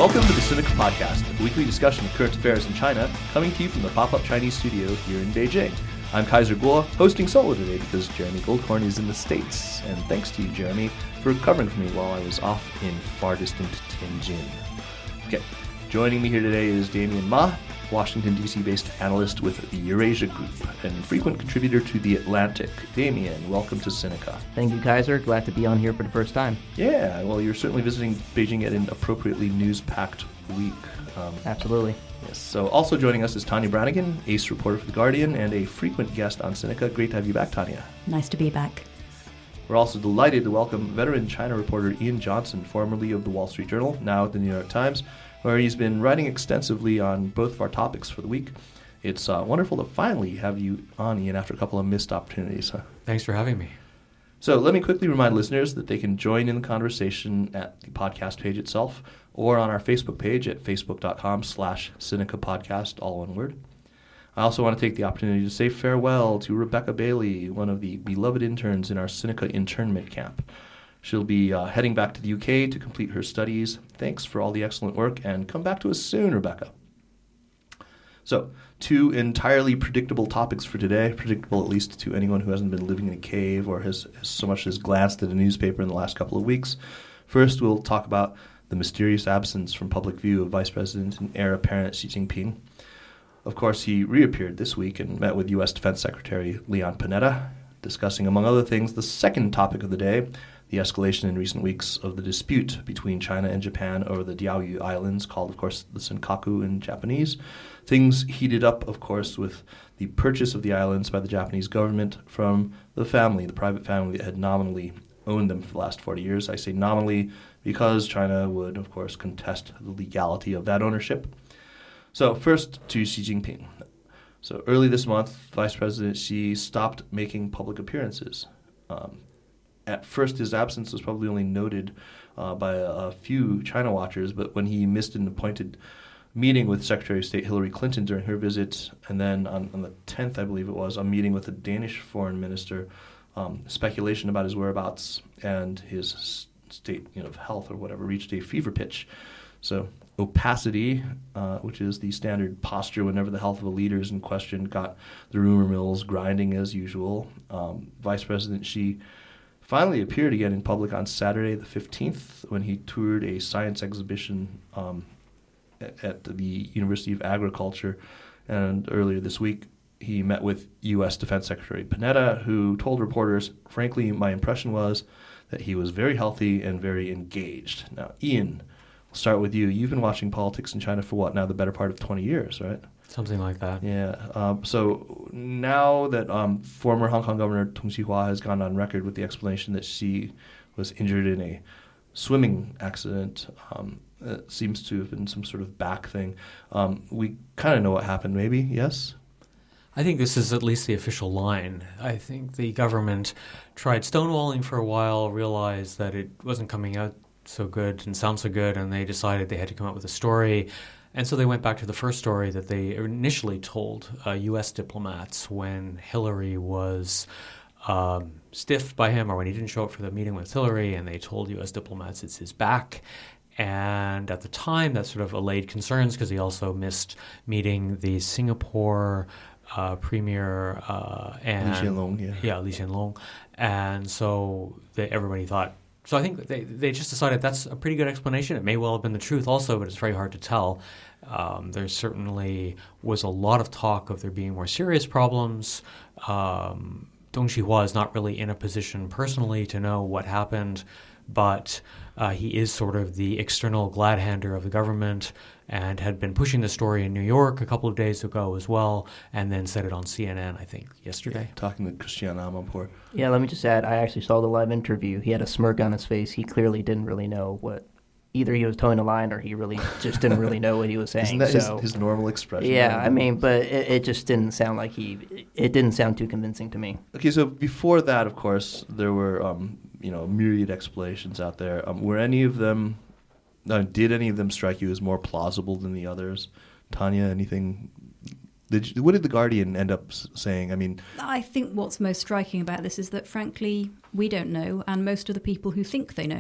Welcome to the Sinica Podcast, a weekly discussion of current affairs in China, coming to you from the Pop-Up Chinese studio here in Beijing. I'm Kaiser Guo, hosting solo today because Jeremy Goldkorn is in the States, and thanks to you, Jeremy, for covering for me while I was off in far distant Tianjin. Okay, joining me here today is Damien Ma, Washington, D.C.-based analyst with the Eurasia Group and frequent contributor to The Atlantic. Damien, welcome to Sinica. Thank you, Kaiser. Glad to be on here for the first time. Yeah, well, you're certainly visiting Beijing at an appropriately news-packed week. Absolutely. Yes. So also joining us is Tanya Brannigan, ace reporter for The Guardian and a frequent guest on Sinica. Great to have you back, Tanya. Nice to be back. We're also delighted to welcome veteran China reporter Ian Johnson, formerly of The Wall Street Journal, now at The New York Times, where he's been writing extensively on both of our topics for the week. It's wonderful to finally have you on, Ian, after a couple of missed opportunities. Thanks for having me. So let me quickly remind listeners that they can join in the conversation at the podcast page itself or on our Facebook page at facebook.com/SinicaPodcast, all one word. I also want to take the opportunity to say farewell to Rebecca Bailey, one of the beloved interns in our Sinica internment camp. She'll be heading back to the UK to complete her studies. Thanks for all the excellent work, and come back to us soon, Rebecca. So, two entirely predictable topics for today, predictable at least to anyone who hasn't been living in a cave or has so much as glanced at a newspaper in the last couple of weeks. First, we'll talk about the mysterious absence from public view of Vice President and heir apparent Xi Jinping. Of course, he reappeared this week and met with U.S. Defense Secretary Leon Panetta, discussing, among other things, the second topic of the day, the escalation in recent weeks of the dispute between China and Japan over the Diaoyu Islands, called, of course, the Senkaku in Japanese. Things heated up, of course, with the purchase of the islands by the Japanese government from the private family that had nominally owned them for the last 40 years. I say nominally because China would, of course, contest the legality of that ownership. So first to Xi Jinping. So early this month, Vice President Xi stopped making public appearances. At first, his absence was probably only noted by a few China watchers, but when he missed an appointed meeting with Secretary of State Hillary Clinton during her visit, and then on the 10th, I believe it was, a meeting with the Danish foreign minister, speculation about his whereabouts and his state of health or whatever reached a fever pitch. So opacity, which is the standard posture whenever the health of a leader is in question, got the rumor mills grinding as usual. Vice President Xi finally appeared again in public on Saturday the 15th when he toured a science exhibition at the University of Agriculture. And earlier this week, he met with U.S. Defense Secretary Panetta, who told reporters, frankly, my impression was that he was very healthy and very engaged. Now, Ian, we'll start with you. You've been watching politics in China for what, now the better part of 20 years, right? Something like that. Yeah. So now that former Hong Kong Governor Tung Chee-hwa has gone on record with the explanation that she was injured in a swimming accident, it seems to have been some sort of back thing. We kind of know what happened, maybe, yes? I think this is at least the official line. I think the government tried stonewalling for a while, realized that it wasn't coming out so good and sound so good, and they decided they had to come up with a story. And so they went back to the first story that they initially told U.S. diplomats when Hillary was stiffed by him, or when he didn't show up for the meeting with Hillary, and they told U.S. diplomats it's his back. And at the time, that sort of allayed concerns because he also missed meeting the Singapore premier and Lee Hsien Loong, yeah, Lee Hsien Loong. And so everybody thought. So I think they just decided that's a pretty good explanation. It may well have been the truth also, but it's very hard to tell. There certainly was a lot of talk of there being more serious problems. Dong Chee-hwa is not really in a position personally to know what happened, but he is sort of the external glad-hander of the government and had been pushing the story in New York a couple of days ago as well, and then said it on CNN, I think, yesterday. Talking to Christiane Amanpour. Yeah, let me just add, I actually saw the live interview. He had a smirk on his face. He clearly didn't really know what, either he was towing a line or he really just didn't really know what he was saying. Isn't that his normal expression? Yeah, I mean, but it just didn't sound like it didn't sound too convincing to me. Okay, so before that, of course, there were, myriad explanations out there. Were any of them... did any of them strike you as more plausible than the others? Tanya, anything? What did The Guardian end up saying? I mean, I think what's most striking about this is that, frankly, we don't know, and most of the people who think they know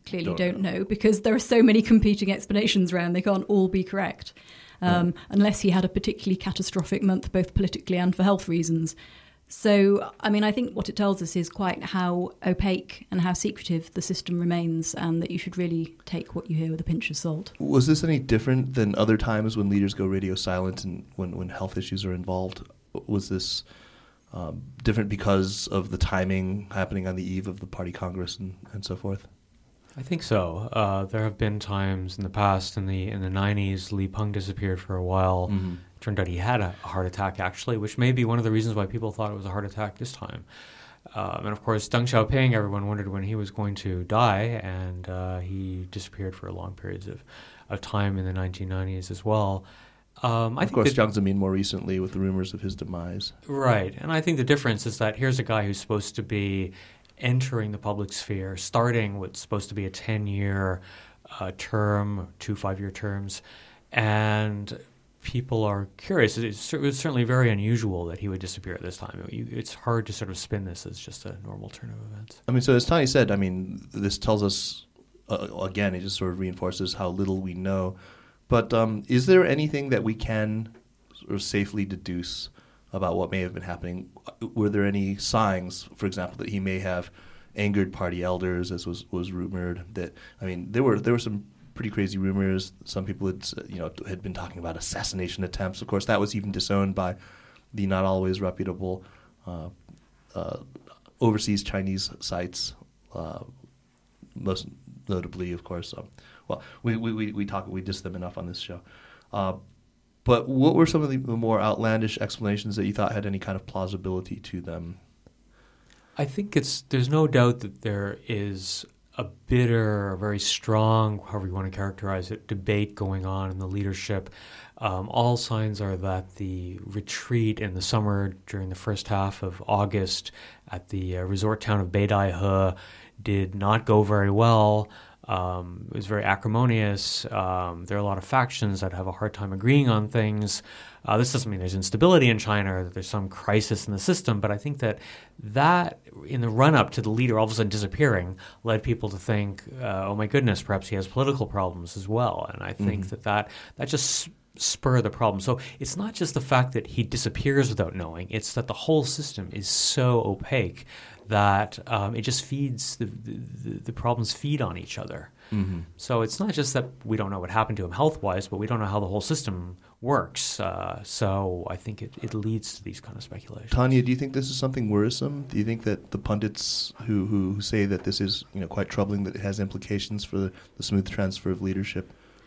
clearly don't know, because there are so many competing explanations around. They can't all be correct, unless he had a particularly catastrophic month, both politically and for health reasons. So, I mean, I think what it tells us is quite how opaque and how secretive the system remains, and that you should really take what you hear with a pinch of salt. Was this any different than other times when leaders go radio silent and when health issues are involved? Was this different because of the timing happening on the eve of the party congress and so forth? I think so. There have been times in the past, in the 90s, Li Peng disappeared for a while. Mm-hmm. Turned out he had a heart attack, actually, which may be one of the reasons why people thought it was a heart attack this time. And of course, Deng Xiaoping, everyone wondered when he was going to die, and he disappeared for long periods of time in the 1990s as well. Of course, Jiang Zemin more recently with the rumors of his demise. Right. And I think the difference is that here's a guy who's supposed to be entering the public sphere, starting what's supposed to be a 10-year term, 2 5-year terms, and people are curious. It was certainly very unusual that he would disappear at this time. It's hard to sort of spin this as just a normal turn of events. I mean, so as Tani said, I mean, this tells us, again, it just sort of reinforces how little we know. But is there anything that we can sort of safely deduce about what may have been happening? Were there any signs, for example, that he may have angered party elders, as was rumored? That, I mean, there were some pretty crazy rumors. Some people had been talking about assassination attempts. Of course, that was even disowned by the not always reputable overseas Chinese sites, most notably, of course. We diss them enough on this show. But what were some of the more outlandish explanations that you thought had any kind of plausibility to them? I think there's no doubt that there is a bitter, very strong, however you want to characterize it, debate going on in the leadership. All signs are that the retreat in the summer during the first half of August at the resort town of Beidaihe did not go very well. It was very acrimonious. There are a lot of factions that have a hard time agreeing on things. This doesn't mean there's instability in China or that there's some crisis in the system, but I think that in the run-up to the leader all of a sudden disappearing led people to think, oh my goodness, perhaps he has political problems as well. And I think that just spurred the problem. So it's not just the fact that he disappears without knowing, it's that the whole system is so opaque that it just feeds, the problems feed on each other. Mm-hmm. So it's not just that we don't know what happened to him health-wise, but we don't know how the whole system works. So I think it leads to these kind of speculations. Tanya, do you think this is something worrisome? Do you think that the pundits who say that this is quite troubling, that it has implications for the smooth transfer of leadership,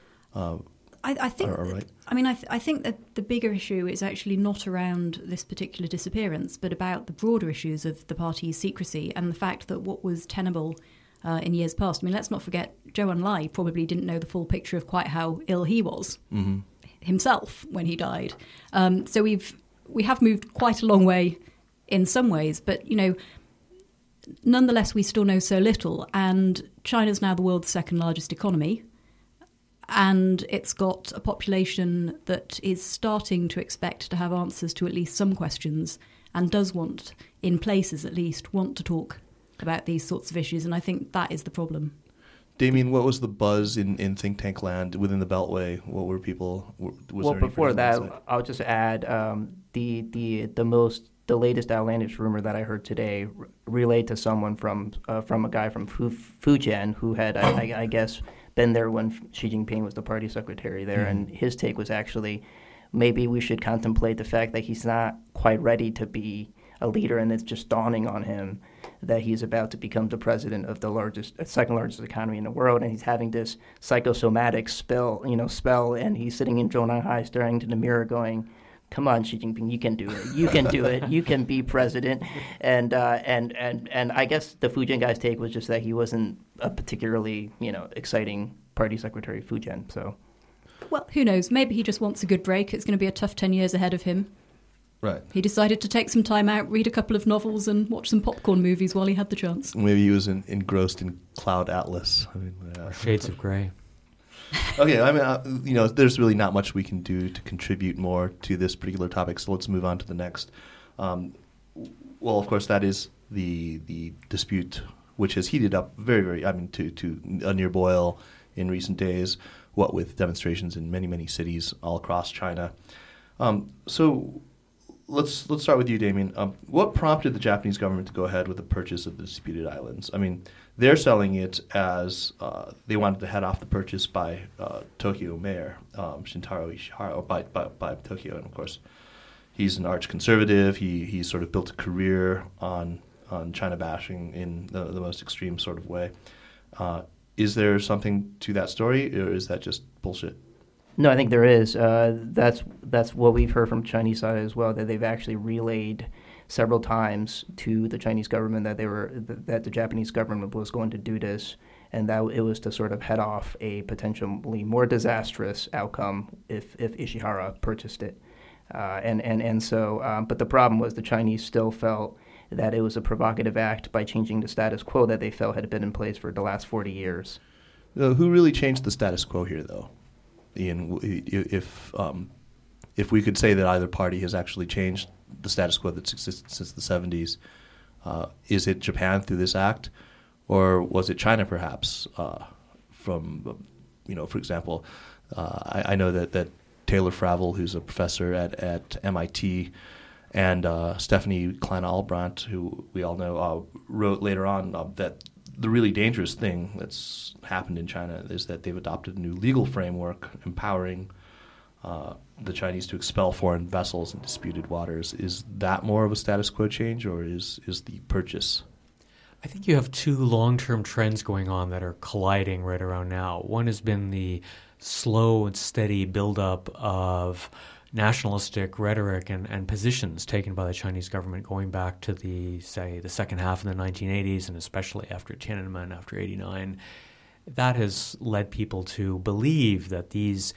I think. are right? I mean, I think that the bigger issue is actually not around this particular disappearance, but about the broader issues of the party's secrecy and the fact that what was tenable in years past. I mean, let's not forget, Zhou Enlai probably didn't know the full picture of quite how ill he was himself when he died. So we have moved quite a long way in some ways, but nonetheless, we still know so little. And China's now the world's second largest economy. And it's got a population that is starting to expect to have answers to at least some questions, and does want, in places at least, want to talk about these sorts of issues. And I think that is the problem. Damien, what was the buzz in think tank land within the Beltway? What were people? Well, before that, I'll just add the latest outlandish rumor that I heard today relayed to someone from a guy from Fujian who had, I guess, been there when Xi Jinping was the party secretary there, and his take was actually maybe we should contemplate the fact that he's not quite ready to be a leader, and it's just dawning on him that he's about to become the president of the second largest economy in the world, and he's having this psychosomatic spell, and he's sitting in Zhongnanhai staring into the mirror going, come on, Xi Jinping, you can do it. You can do it. You can be president. And I guess the Fujian guy's take was just that he wasn't a particularly, exciting party secretary of Fujian. So, well, who knows? Maybe he just wants a good break. It's going to be a tough 10 years ahead of him. Right. He decided to take some time out, read a couple of novels, and watch some popcorn movies while he had the chance. Maybe he was engrossed in Cloud Atlas. Shades of Grey. Okay, I mean, there's really not much we can do to contribute more to this particular topic, so let's move on to the next. Well, of course, that is the dispute which has heated up to a near boil in recent days, what with demonstrations in many, many cities all across China. So let's start with you, Damien. What prompted the Japanese government to go ahead with the purchase of the disputed islands? I mean, they're selling it as they wanted to head off the purchase by Tokyo Mayor Shintaro Ishihara, by Tokyo, and of course, he's an arch conservative. He sort of built a career on China bashing in the most extreme sort of way. Is there something to that story, or is that just bullshit? No, I think there is. That's what we've heard from Chinese side as well, that they've actually relayed several times to the Chinese government that the Japanese government was going to do this, and that it was to sort of head off a potentially more disastrous outcome if Ishihara purchased it. But the problem was the Chinese still felt that it was a provocative act by changing the status quo that they felt had been in place for the last 40 years. Who really changed the status quo here, though? Ian, if we could say that either party has actually changed the status quo that's existed since the 70s, is it Japan through this act, or was it China perhaps? For example, I know that Taylor Fravel, who's a professor at MIT, and Stephanie Klein-Albrandt, who we all know, wrote later on that the really dangerous thing that's happened in China is that they've adopted a new legal framework empowering the Chinese to expel foreign vessels in disputed waters. Is that more of a status quo change, or is the purchase? I think you have two long-term trends going on that are colliding right around now. One has been the slow and steady buildup of nationalistic rhetoric and positions taken by the Chinese government going back to the second half of the 1980s, and especially after Tiananmen, after 89. That has led people to believe that these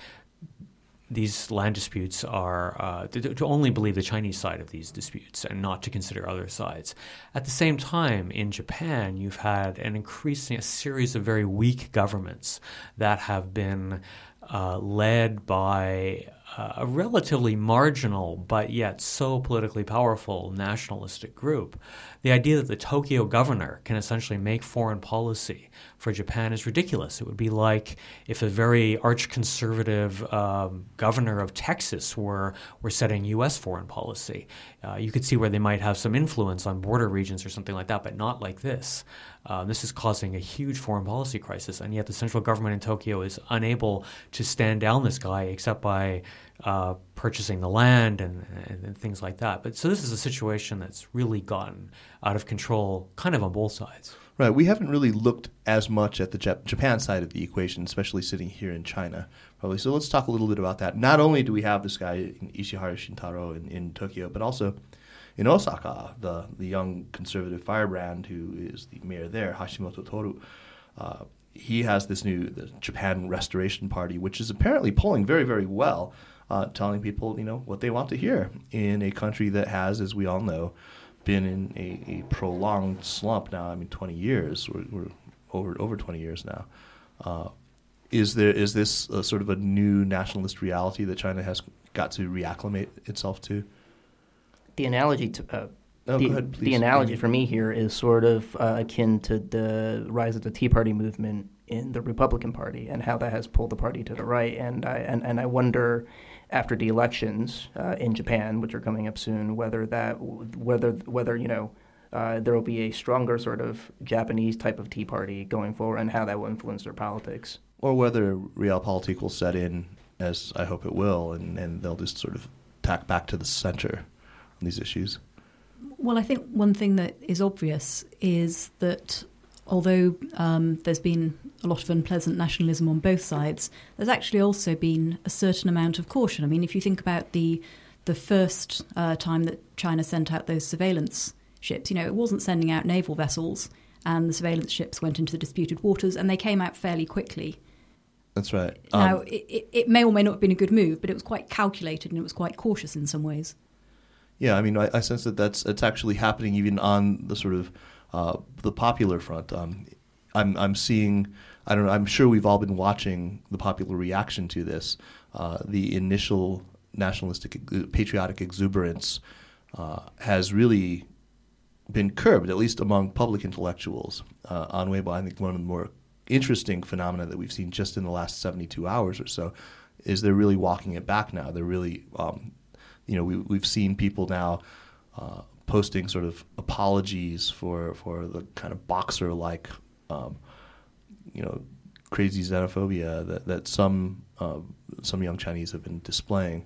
land disputes are to only believe the Chinese side of these disputes and not to consider other sides. At the same time, in Japan, you've had a series of very weak governments that have been led by a relatively marginal but yet so politically powerful nationalistic group. The idea that the Tokyo governor can essentially make foreign policy for Japan is ridiculous. It would be like if a very arch-conservative governor of Texas were setting U.S. foreign policy. You could see where they might have some influence on border regions or something like that, but not like this. This is causing a huge foreign policy crisis, and yet the central government in Tokyo is unable to stand down this guy except by purchasing the land and things like that. But so this is a situation that's really gotten out of control kind of on both sides. Right. We haven't really looked as much at the Japan side of the equation, especially sitting here in China, probably. So let's talk a little bit about that. Not only do we have this guy, Ishihara Shintaro, in Tokyo, but also in Osaka, the young conservative firebrand who is the mayor there, Hashimoto Toru. He has the Japan Restoration Party, which is apparently polling very, very well, telling people, what they want to hear in a country that has, as we all know, been in a prolonged slump now. 20 years. We're over 20 years now. Is this sort of a new nationalist reality that China has got to reacclimate itself to? The analogy for me here is sort of akin to the rise of the Tea Party movement in the Republican Party and how that has pulled the party to the right. And I wonder, after the elections in Japan, which are coming up soon, whether there will be a stronger sort of Japanese type of Tea Party going forward, and how that will influence their politics, or whether realpolitik will set in, as I hope it will, and they'll just sort of tack back to the center on these issues. Well, I think one thing that is obvious is that although there's been a lot of unpleasant nationalism on both sides, there's actually also been a certain amount of caution. If you think about the first time that China sent out those surveillance ships, it wasn't sending out naval vessels, and the surveillance ships went into the disputed waters, and they came out fairly quickly. That's right. Now, it may or may not have been a good move, but it was quite calculated and it was quite cautious in some ways. Yeah, I sense it's actually happening even on the sort of the popular front. I'm seeing, I don't know, I'm sure we've all been watching the popular reaction to this. The initial nationalistic, patriotic exuberance has really been curbed, at least among public intellectuals on Weibo. I think one of the more interesting phenomena that we've seen just in the last 72 hours or so is they're really walking it back now. They're really, we've seen people now posting sort of apologies for the kind of Boxer-like, crazy xenophobia that some young Chinese have been displaying.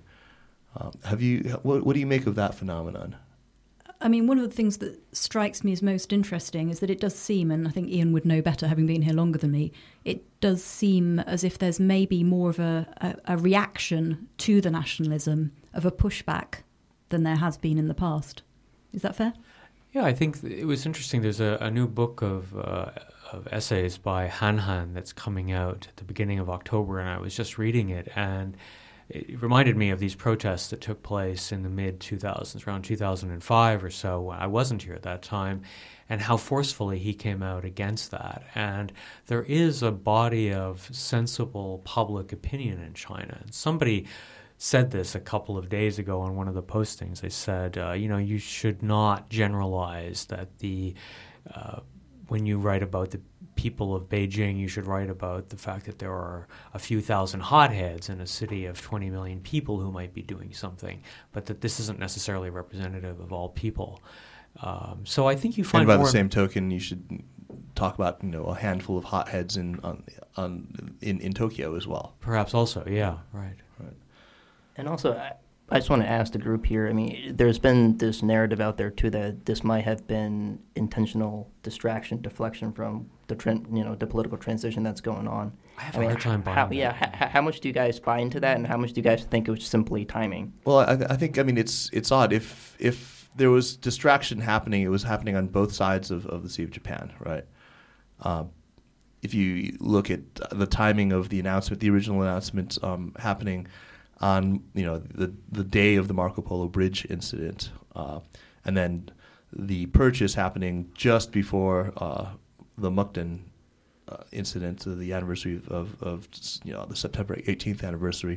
What do you make of that phenomenon? I mean, one of the things that strikes me as most interesting is that it does seem, and I think Ian would know better having been here longer than me, it does seem as if there's maybe more of a reaction to the nationalism, of a pushback, than there has been in the past. Is that fair? Yeah, I think it was interesting. There's a new book of essays by Han Han that's coming out at the beginning of October, and I was just reading it, and it reminded me of these protests that took place in the mid-2000s, around 2005 or so. I wasn't here at that time, and how forcefully he came out against that. And there is a body of sensible public opinion in China. And somebody said this a couple of days ago on one of the postings. They said, you should not generalize that when you write about the people of Beijing, you should write about the fact that there are a few thousand hotheads in a city of 20 million people who might be doing something, but that this isn't necessarily representative of all people. So I think you find. And by the same token, you should talk about a handful of hotheads in Tokyo as well. Perhaps also, yeah, right. And also, I just want to ask the group here. I mean, there's been this narrative out there too that this might have been intentional deflection from the political transition that's going on. I have a hard time buying that. Yeah, how much do you guys buy into that, and how much do you guys think it was simply timing? Well, I think it's odd. If there was distraction happening, it was happening on both sides of the Sea of Japan, right? If you look at the timing of the announcement, the original announcement happening on the day of the Marco Polo Bridge incident, and then the purchase happening just before the Mukden incident, the anniversary of the September 18th anniversary.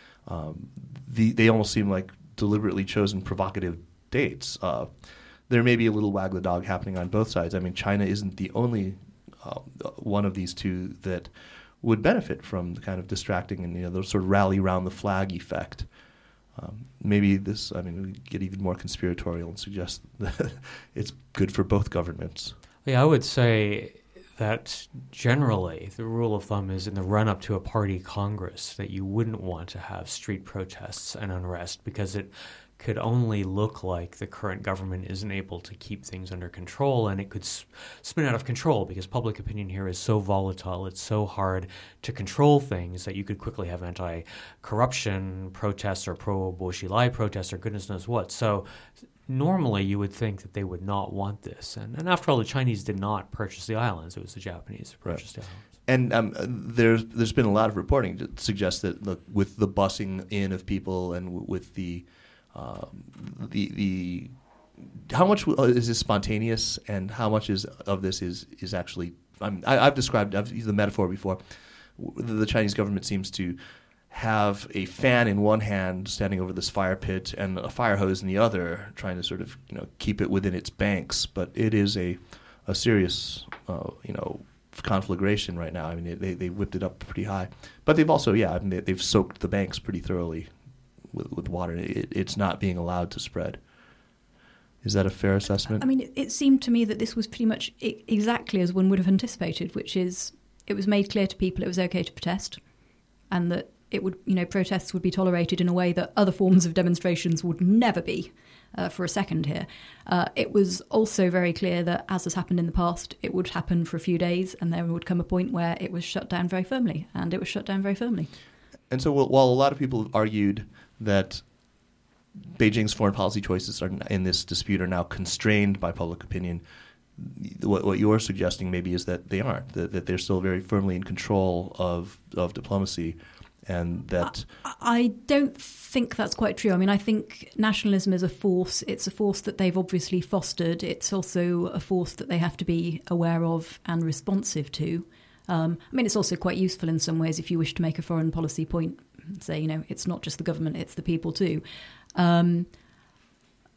They almost seem like deliberately chosen provocative dates. There may be a little wag the dog happening on both sides. I mean, China isn't the only one of these two that would benefit from the kind of distracting and the sort of rally around the flag effect. Maybe we get even more conspiratorial and suggest that it's good for both governments. Yeah, I would say that generally the rule of thumb is in the run-up to a party congress that you wouldn't want to have street protests and unrest, because it could only look like the current government isn't able to keep things under control, and it could spin out of control because public opinion here is so volatile. It's so hard to control things that you could quickly have anti-corruption protests or pro-Bo Xilai protests or goodness knows what. So normally you would think that they would not want this. And after all, the Chinese did not purchase the islands. It was the Japanese who purchased the islands. And there's been a lot of reporting that suggests that, look, with the bussing in of people and with the how much is this spontaneous and how much of this is actually I've used the metaphor before. The Chinese government seems to have a fan in one hand standing over this fire pit and a fire hose in the other, trying to sort of keep it within its banks, but it is a serious conflagration right now. I mean, they whipped it up pretty high, but they've also they've soaked the banks pretty thoroughly with water. It's not being allowed to spread. Is that a fair assessment? I mean, it seemed to me that this was pretty much exactly as one would have anticipated, which is it was made clear to people it was okay to protest, and that it would, protests would be tolerated in a way that other forms of demonstrations would never be for a second here. It was also very clear that, as has happened in the past, it would happen for a few days, and there would come a point where it was shut down very firmly, and it was shut down very firmly. And so while a lot of people have argued that Beijing's foreign policy choices in this dispute are now constrained by public opinion, what you're suggesting maybe is that they aren't, that they're still very firmly in control of diplomacy, and that... I don't think that's quite true. I mean, I think nationalism is a force. It's a force that they've obviously fostered. It's also a force that they have to be aware of and responsive to. I mean, it's also quite useful in some ways if you wish to make a foreign policy point. Say, it's not just the government, it's the people too. But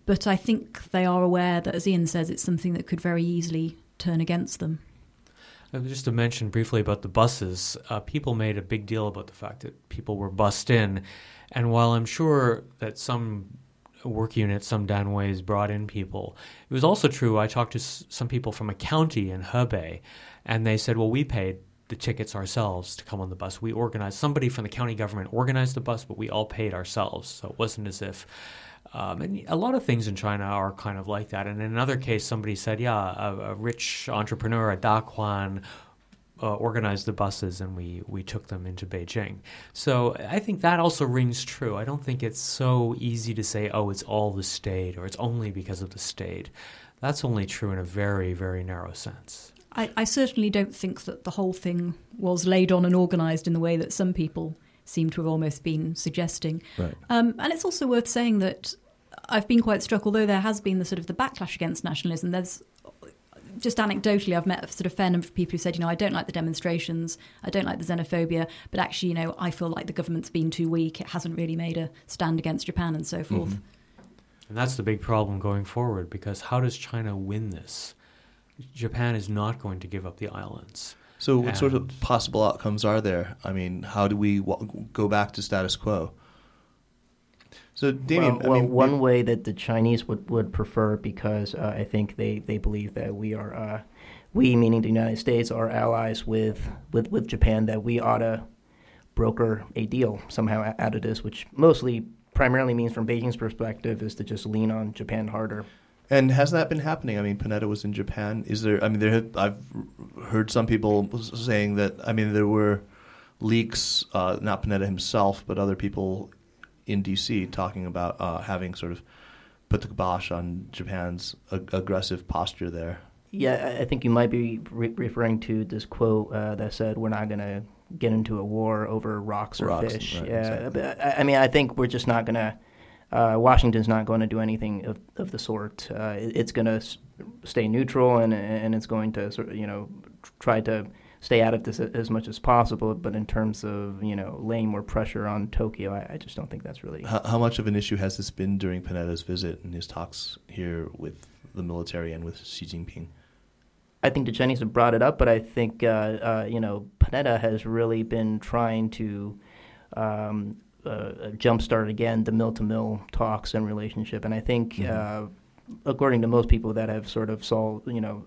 But I think they are aware that, as Ian says, it's something that could very easily turn against them. Just to mention briefly about the buses, people made a big deal about the fact that people were bussed in. And while I'm sure that some work units, some Danways brought in people, it was also true, I talked to some people from a county in Hebei, and they said, well, we paid the tickets ourselves to come on the bus. We organized, somebody from the county government organized the bus, but we all paid ourselves. So it wasn't as if... and a lot of things in China are kind of like that. And in another case, somebody said, a rich entrepreneur at Daquan organized the buses, and we took them into Beijing. So I think that also rings true. I don't think it's so easy to say, oh, it's all the state, or it's only because of the state. That's only true in a very, very narrow sense. I certainly don't think that the whole thing was laid on and organised in the way that some people seem to have almost been suggesting. Right. And it's also worth saying that I've been quite struck, although there has been the sort of the backlash against nationalism, there's just anecdotally, I've met a sort of fair number of people who said, I don't like the demonstrations, I don't like the xenophobia, but actually, I feel like the government's been too weak, it hasn't really made a stand against Japan and so forth. And that's the big problem going forward, because how does China win this? Japan is not going to give up the islands. So what sort of possible outcomes are there? I mean, how do we go back to status quo? So, Damien... one way that the Chinese would prefer, because I think they believe that we are, we meaning the United States, are allies with Japan, that we ought to broker a deal somehow out of this, which primarily means from Beijing's perspective is to just lean on Japan harder. And has that been happening? I mean, Panetta was in Japan. I've heard some people saying that, there were leaks, not Panetta himself, but other people in D.C. talking about having sort of put the kibosh on Japan's aggressive posture there. Yeah, I think you might be referring to this quote that said, we're not going to get into a war over rocks or fish. Right, yeah, exactly. But I think we're just not going to... Washington's not going to do anything of the sort. It's going to stay neutral, and it's going to try to stay out of this as much as possible. But in terms of laying more pressure on Tokyo, I just don't think that's really. How much of an issue has this been during Panetta's visit and his talks here with the military and with Xi Jinping? I think the Chinese have brought it up, but I think Panetta has really been trying to. Jumpstart again the mill-to-mill talks and relationship, and I think, according to most people that have sort of saw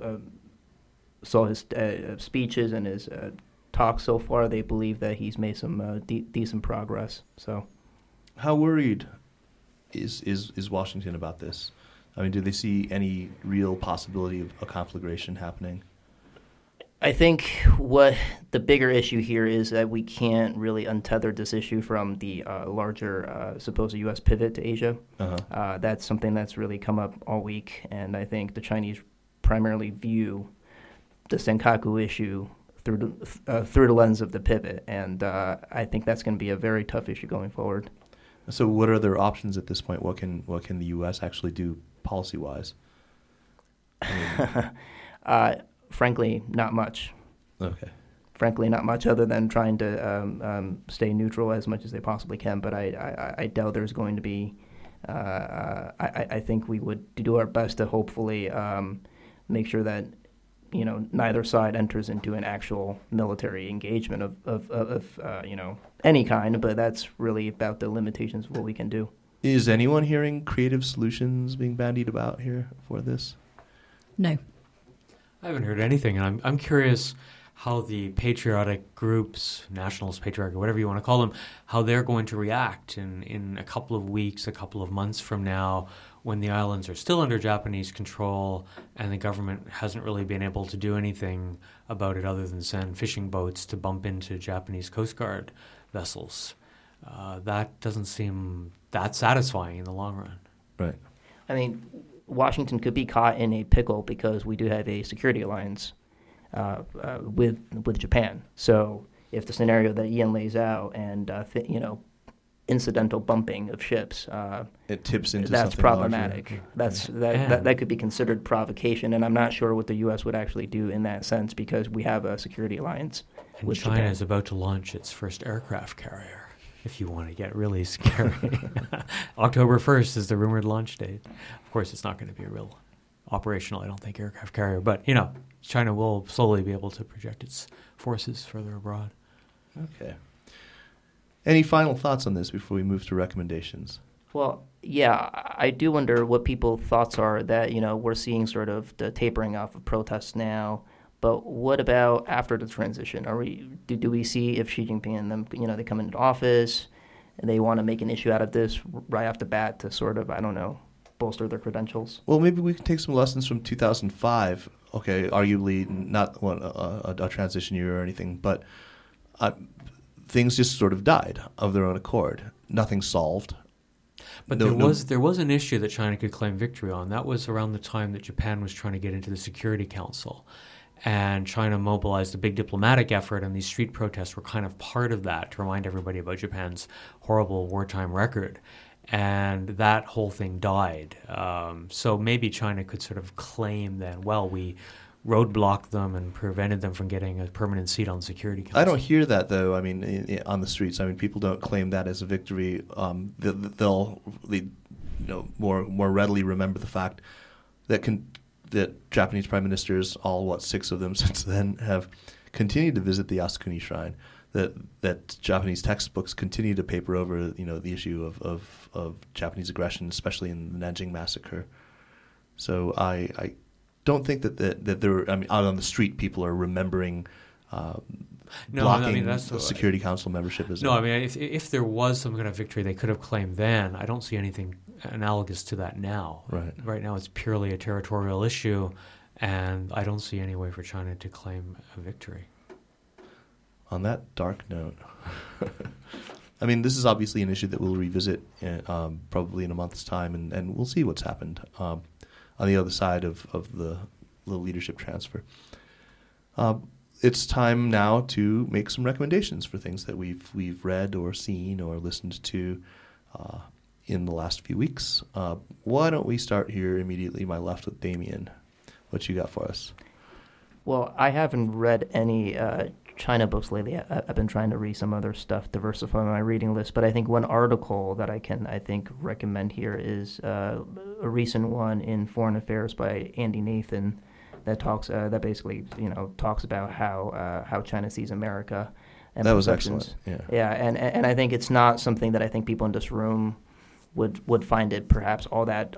his speeches and his talks so far, they believe that he's made some decent progress. So, how worried is Washington about this? Do they see any real possibility of a conflagration happening? I think what the bigger issue here is that we can't really untether this issue from the larger supposed U.S. pivot to Asia. That's something that's really come up all week, and I think the Chinese primarily view the Senkaku issue through the lens of the pivot, and I think that's going to be a very tough issue going forward. So what are their options at this point? What can the U.S. actually do policy-wise? Frankly, not much. Okay. Frankly, not much other than trying to stay neutral as much as they possibly can. But I doubt there's going to be. I think we would do our best to hopefully make sure that neither side enters into an actual military engagement of any kind. But that's really about the limitations of what we can do. Is anyone hearing creative solutions being bandied about here for this? No. I haven't heard anything, and I'm curious how the patriotic groups, nationalist, patriotic, whatever you want to call them, how they're going to react in a couple of weeks, a couple of months from now, when the islands are still under Japanese control and the government hasn't really been able to do anything about it other than send fishing boats to bump into Japanese Coast Guard vessels. That doesn't seem that satisfying in the long run. Right. Washington could be caught in a pickle because we do have a security alliance with Japan. So if the scenario that Ian lays out and incidental bumping of ships, it tips into that's something problematic. Larger. That could be considered provocation, and I'm not sure what the U.S. would actually do in that sense because we have a security alliance and with China Japan. is about to launch its first aircraft carrier. if you want to get really scary. October 1st is the rumored launch date. Of course, it's not going to be a real operational, I don't think, aircraft carrier. But, China will slowly be able to project its forces further abroad. Okay. Any final thoughts on this before we move to recommendations? Well, yeah, I do wonder what people's thoughts are that, we're seeing sort of the tapering off of protests now. But what about after the transition? Do we see if Xi Jinping and them, they come into office and they want to make an issue out of this right off the bat to sort of, I don't know, bolster their credentials? Well, maybe we can take some lessons from 2005. Okay, arguably not a transition year or anything, but things just sort of died of their own accord. Nothing solved. But there was an issue that China could claim victory on. That was around the time that Japan was trying to get into the Security Council. And China mobilized a big diplomatic effort, and these street protests were kind of part of that to remind everybody about Japan's horrible wartime record. And that whole thing died. So maybe China could sort of claim then, well, we roadblocked them and prevented them from getting a permanent seat on the Security Council. I don't hear that, though. I mean, on the streets. I mean, people don't claim that as a victory. They'll more readily remember the fact that Japanese prime ministers, all 6 of them since then, have continued to visit the Yasukuni Shrine. That Japanese textbooks continue to paper over, the issue of Japanese aggression, especially in the Nanjing massacre. So I don't think that there. I mean, out on the street, people are remembering blocking the Security Council membership. If there was some kind of victory they could have claimed then, I don't see anything analogous to that now. Right now, it's purely a territorial issue, and I don't see any way for China to claim a victory. On that dark note, I mean, this is obviously an issue that we'll revisit probably in a month's time, and we'll see what's happened on the other side of the leadership transfer. It's time now to make some recommendations for things that we've read or seen or listened to in the last few weeks. Why don't we start here immediately, my left, with Damien. What you got for us? Well, I haven't read any China books lately. I've been trying to read some other stuff, diversify my reading list. But I think one article that I think recommend here is a recent one in Foreign Affairs by Andy Nathan that talks basically talks about how China sees America. And that was excellent. Yeah, and I think it's not something that I think people in this room would find it perhaps all that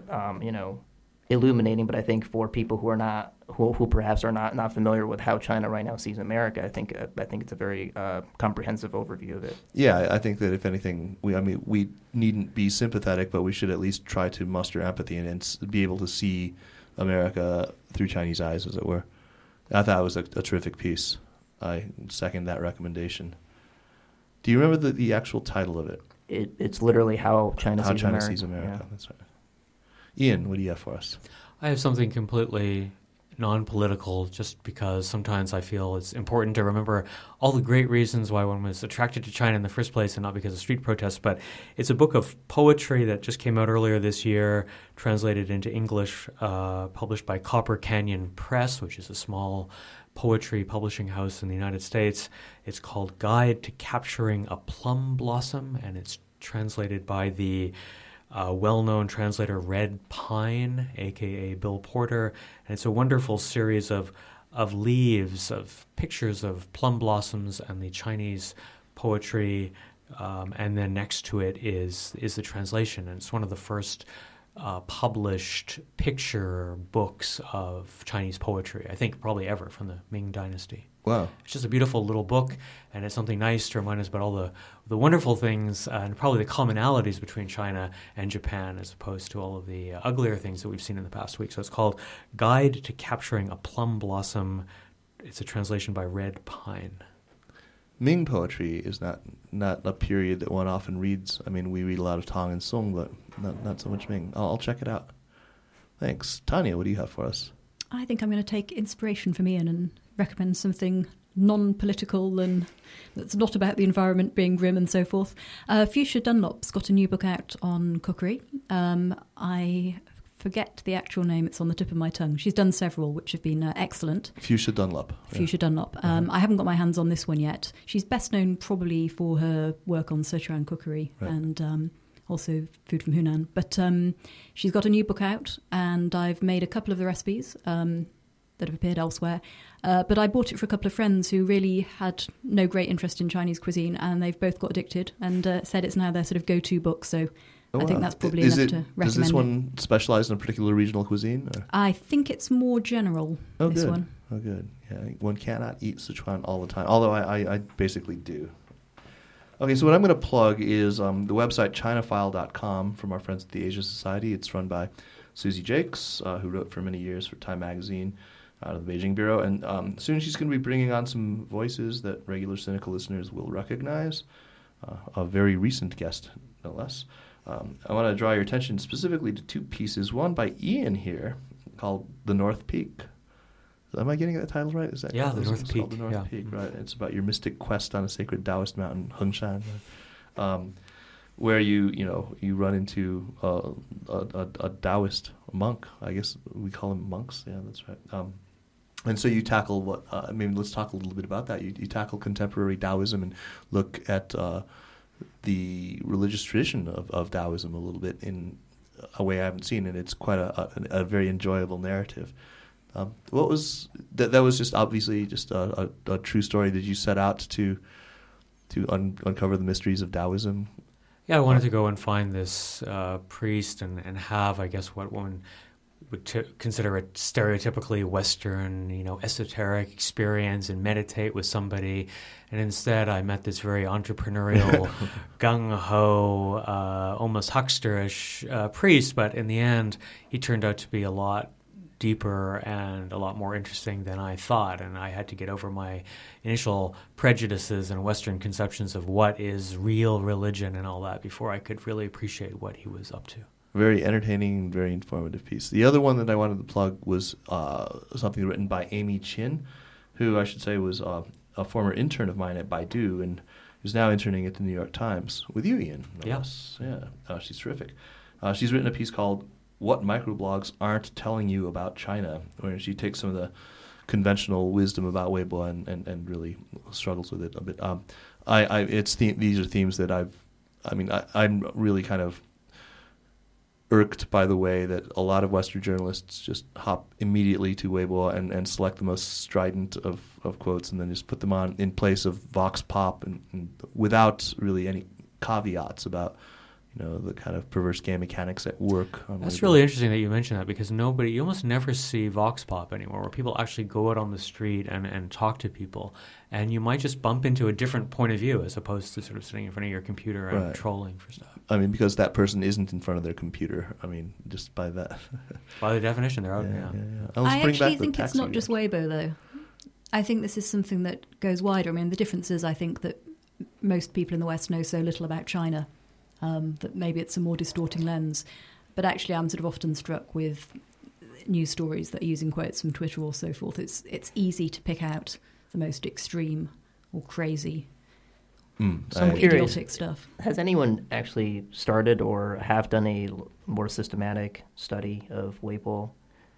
illuminating. But I think for people who perhaps are not familiar with how China right now sees America, I think it's a very comprehensive overview of it. Yeah, I think that if anything, we needn't be sympathetic, but we should at least try to muster empathy and be able to see America through Chinese eyes, as it were. I thought it was a terrific piece. I second that recommendation. Do you remember the actual title of it? It's literally How China Sees America. Yeah. That's right. Ian, what do you have for us? I have something completely non-political, just because sometimes I feel it's important to remember all the great reasons why one was attracted to China in the first place and not because of street protests. But it's a book of poetry that just came out earlier this year, translated into English, published by Copper Canyon Press, which is a small poetry publishing house in the United States. It's called Guide to Capturing a Plum Blossom, and it's translated by the well-known translator Red Pine, a.k.a. Bill Porter. And it's a wonderful series of leaves, of pictures of plum blossoms and the Chinese poetry. And then next to it is the translation. And it's one of the first published picture books of Chinese poetry, I think probably ever, from the Ming Dynasty. Wow. It's just a beautiful little book, and it's something nice to remind us about all the wonderful things and probably the commonalities between China and Japan, as opposed to all of the uglier things that we've seen in the past week. So it's called Guide to Capturing a Plum Blossom. It's a translation by Red Pine. Ming poetry is not a period that one often reads. I mean, we read a lot of Tang and Song, but not so much Ming. I'll check it out. Thanks. Tanya, what do you have for us? I think I'm going to take inspiration from Ian and recommend something non-political and that's not about the environment being grim and so forth. Fuchsia Dunlop's got a new book out on cookery. I forget the actual name. It's on the tip of my tongue. She's done several, which have been excellent. Fuchsia Dunlop. Fuchsia Dunlop. I haven't got my hands on this one yet. She's best known probably for her work on Sichuan cookery and also food from Hunan. But she's got a new book out, and I've made a couple of the recipes that have appeared elsewhere. But I bought it for a couple of friends who really had no great interest in Chinese cuisine, and they've both got addicted and said it's now their sort of go-to book. So I think that's probably enough to recommend. Does this one specialize in a particular regional cuisine? Or? I think it's more general, this one. Oh, good. Yeah, one cannot eat Sichuan all the time, although I basically do. Okay, so what I'm going to plug is the website ChinaFile.com from our friends at the Asia Society. It's run by Susie Jakes, who wrote for many years for Time Magazine out of the Beijing Bureau. And soon she's going to be bringing on some voices that regular Sinica listeners will recognize. A very recent guest, no less. I want to draw your attention specifically to two pieces. One by Ian here called The North Peak. Am I getting that title right? Is that The North Peak. The North Peak, right? It's about your mystic quest on a sacred Taoist mountain, Hengshan, where you run into a Taoist monk. I guess we call them monks. Yeah, that's right. And so you tackle let's talk a little bit about that. You tackle contemporary Taoism and look at the religious tradition of Taoism a little bit in a way I haven't seen, and it's quite a very enjoyable narrative. What was that? That was just obviously just a true story. Did you set out to uncover the mysteries of Taoism? Yeah, I wanted to go and find this priest and have, I guess, what one would consider a stereotypically Western, esoteric experience and meditate with somebody. And instead I met this very entrepreneurial, gung-ho, almost hucksterish priest. But in the end, he turned out to be a lot deeper and a lot more interesting than I thought, and I had to get over my initial prejudices and Western conceptions of what is real religion and all that before I could really appreciate what he was up to. Very entertaining, very informative piece. The other one that I wanted to plug was something written by Amy Chin, who I should say was a former intern of mine at Baidu and is now interning at the New York Times with you, Ian. Yes. Yeah. She's terrific. She's written a piece called What Microblogs Aren't Telling You About China, where she takes some of the conventional wisdom about Weibo and really struggles with it a bit. These are themes that I'm really kind of irked by the way that a lot of Western journalists just hop immediately to Weibo and select the most strident of quotes and then just put them on in place of Vox Pop and without really any caveats about the kind of perverse game mechanics at work. That's really interesting that you mention that, because you almost never see Vox Pop anymore, where people actually go out on the street and talk to people, and you might just bump into a different point of view as opposed to sort of sitting in front of your computer and trolling for stuff. Because that person isn't in front of their computer. Just by that. By the definition, they're out. Yeah. I actually think it's not just Weibo, though. I think this is something that goes wider. The difference is, I think, that most people in the West know so little about China. That maybe it's a more distorting lens. But actually I'm sort of often struck with news stories that are using quotes from Twitter or so forth. It's easy to pick out the most extreme or crazy, some idiotic stuff. Has anyone actually started or have done a more systematic study of Weibo?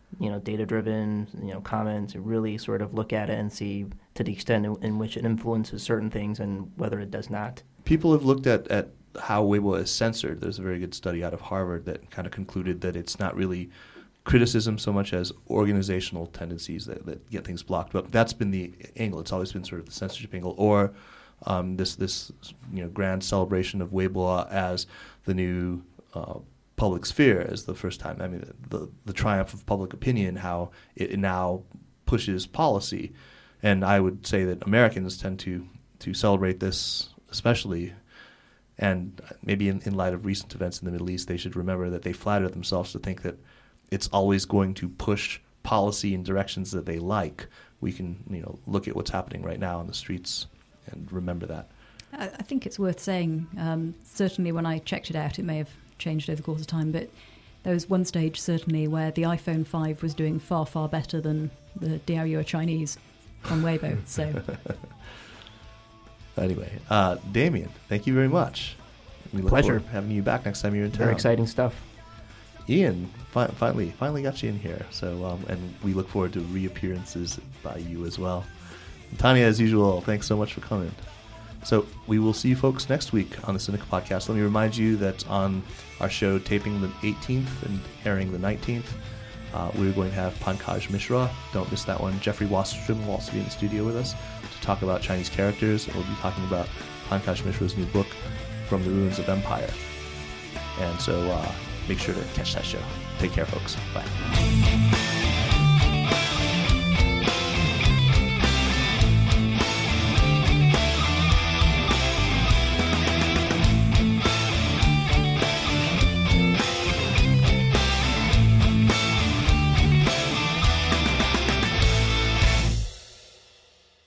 Data-driven, comments, and really sort of look at it and see to the extent in which it influences certain things and whether it does not? People have looked at how Weibo is censored. There's a very good study out of Harvard that kind of concluded that it's not really criticism so much as organizational tendencies that get things blocked. But that's been the angle. It's always been sort of the censorship angle, or this grand celebration of Weibo as the new public sphere, as the first time. The triumph of public opinion, how it now pushes policy. And I would say that Americans tend to celebrate this especially. And maybe in light of recent events in the Middle East, they should remember that they flatter themselves to think that it's always going to push policy in directions that they like. We can, look at what's happening right now on the streets and remember that. I think it's worth saying, certainly when I checked it out, it may have changed over the course of time, but there was one stage certainly where the iPhone 5 was doing far, far better than the Diario Chinese on Weibo. So... Anyway, Damien, thank you very much. We look Pleasure. forward to having you back next time you're in town. Very exciting stuff. Ian, finally got you in here. So, and we look forward to reappearances by you as well. And Tanya, as usual, thanks so much for coming. So we will see you folks next week on the Sinica Podcast. Let me remind you that on our show taping the 18th and airing the 19th, we're going to have Pankaj Mishra. Don't miss that one. Jeffrey Wasserstrom will also be in the studio with us to talk about Chinese characters. We'll be talking about Pankaj Mishra's new book, From the Ruins of Empire. And so make sure to catch that show. Take care, folks. Bye.